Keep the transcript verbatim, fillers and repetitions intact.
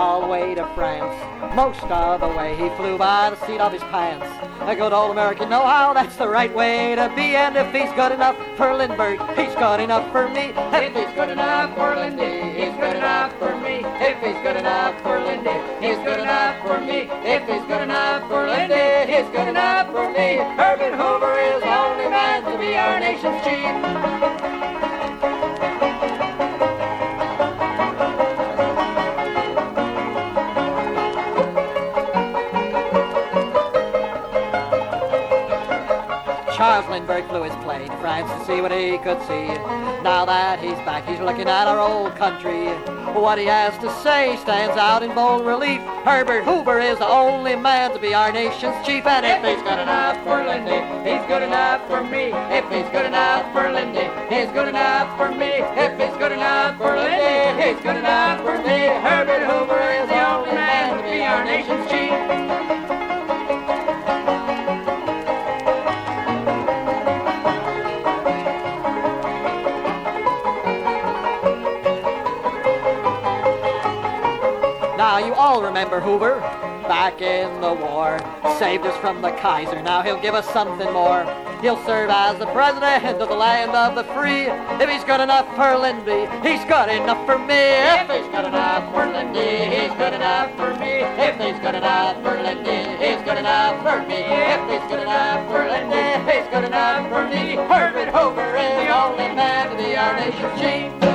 all the way to France. Most of the way he flew by the seat of his pants. A good old American know-how, that's the right way to be. And if he's good enough for Lindbergh, he's good enough for me. If he's good enough for Lindy, he's good enough for me. If he's good enough for Lindy, he's good enough for me. If he's good enough for Lindy, he's good enough for me. Herbert Hoover is the only man to be our nation's chief. Charles Lindbergh flew his plane to France to see what he could see. Now that he's back, he's looking at our old country. What he has to say stands out in bold relief. Herbert Hoover is the only man to be our nation's chief. And if he's good enough for Lindy, he's good enough for me. If he's good enough for Lindy, he's good enough for me. If he's good enough for Lindy, he's good enough for me. Herbert Hoover is the only man to be our nation's chief. Now you all remember Hoover, back in the war, saved us from the Kaiser. Now he'll give us something more. He'll serve as the president of the land of the free. If he's good enough for Lindy, he's good enough for me. If he's good enough for Lindy, he's good enough for me. If he's good enough for Lindy, he's good enough for me. If he's good enough for Lindy, he's good enough for me. Herbert Hoover is the only man to be our nation's chief.